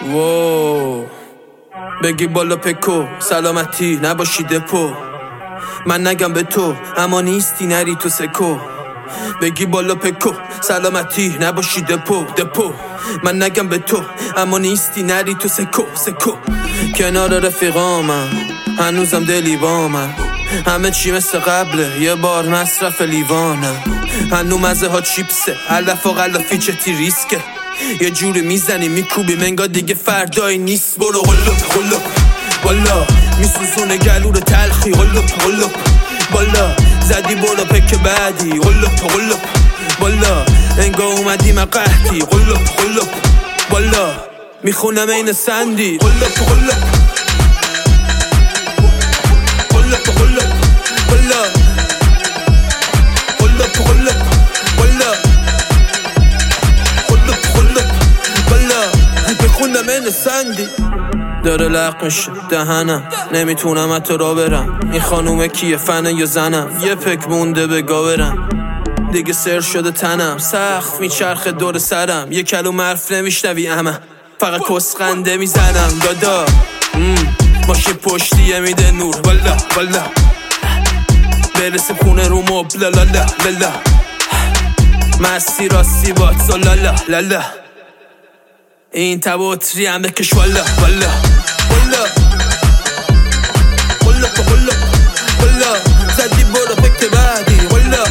وو بگی بالا پکو سلامتی نباشی دپو. من نگم به تو اما نیستی نری تو سکو. بگی بالا پکو سلامتی نباشی دپو. من نگم به تو اما نیستی نری تو سکو. کنار رفیقامم هنوزم دلی بامم، همه چی مثل قبله یه بار مصرف لیوانم. هنو مزه ها چیپسه علف و غلافی چتی ریسکه، یه جوری میزنی میکوبی منگا دیگه فردایی نیست. برو قلب بالا میسوزونه گلور تلخی. قلب بالا زدی برو پک بعدی. قلب بالا انگا اومدی من قحطی. قلب بالا میخونم این سندی. قلب بالا میخوندم این سندی. داره لق میشه دهنم نمیتونم حتی را برم. این خانومه کیه فنه یا زنم؟ یه پک مونده به گاورم دیگه سر شده تنم. سخت میچرخه دور سرم یه کلوم حرف نمیشنوی اما فقط کسخنده میزنم. دادا ماشین پشتیه میده نور. والا برسه خونه رو مبل. لالا مستی راستی بات. لالا این تباتری هم بکش. والا زدی برو پک بعدی. والا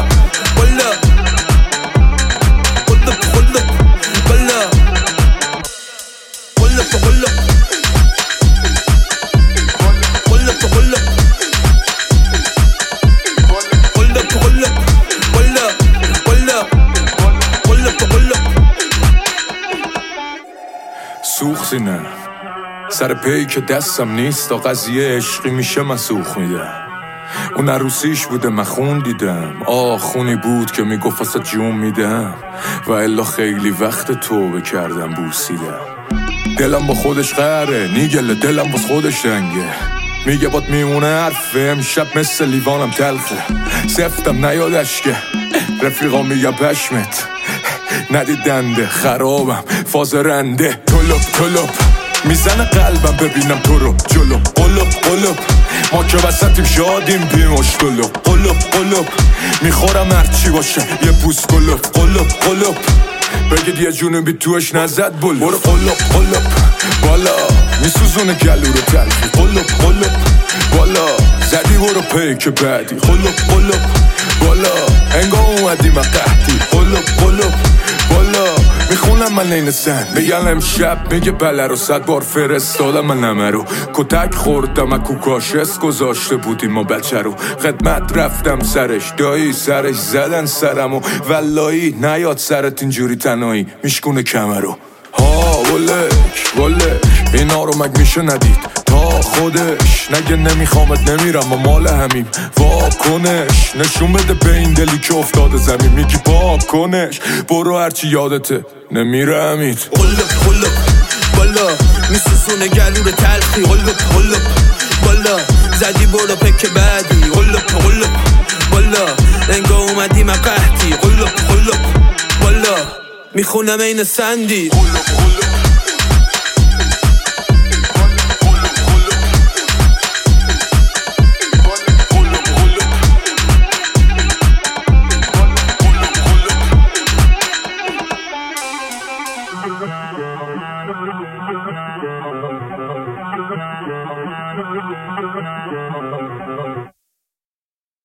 سوختی نه سر پی که دستم نیست تا قضیه عشقی میشه من سوخ میدم. اون عروسیش بوده من خون دیدم، خونی بود که میگفت واسه جون میدم و الا خیلی وقت توبه کردم بوسیدم. دلم با خودش قهره نیگله دلم باز خودش رنگه، میگه باد میمونه حرفه امشب مثل لیوانم تلخه. سفتم نیادش که رفیقا میگه پشمت ندیدنده خرابم فاز رنده. طلب میزنه قلبم ببینم تو رو جلو. قلب ما که وسطیم شادیم بیماش. قلب میخورم هرچی باشه یه بوس. قلب بگید یه جونبی توش نزد بل. برو قلب بالا میسوزونه گلو رو تلخی. قلب بالا زدی برو پیک بعدی. قلب بالا انگا اومدی من قحطی. قلب بالا میخونم من این سن میگن امشب میگه بله رو 100 بار فرستادم من نمه رو. کتک خوردم اکو کاشس گذاشته بودیم ما بچه رو. خدمت رفتم سرش دایی سرش زدن سرمو. ولایی نیاد سرت اینجوری تنهایی میشکونه کمه رو. ولک اینا رو مگ میشه ندید تا خودش نگه نمیخوامت نمیرم و مال همیم. واکنش نشون بده به این دلی که افتاده زمین. میگی پاکنش برو هرچی یادته نمیره امید. قلب بالا میسوزونه گلور تلخی. قلب بالا زدی برو پک بعدی. قلب بالا انگا اومدی من قحطی. قلب بالا میخونم این سندی.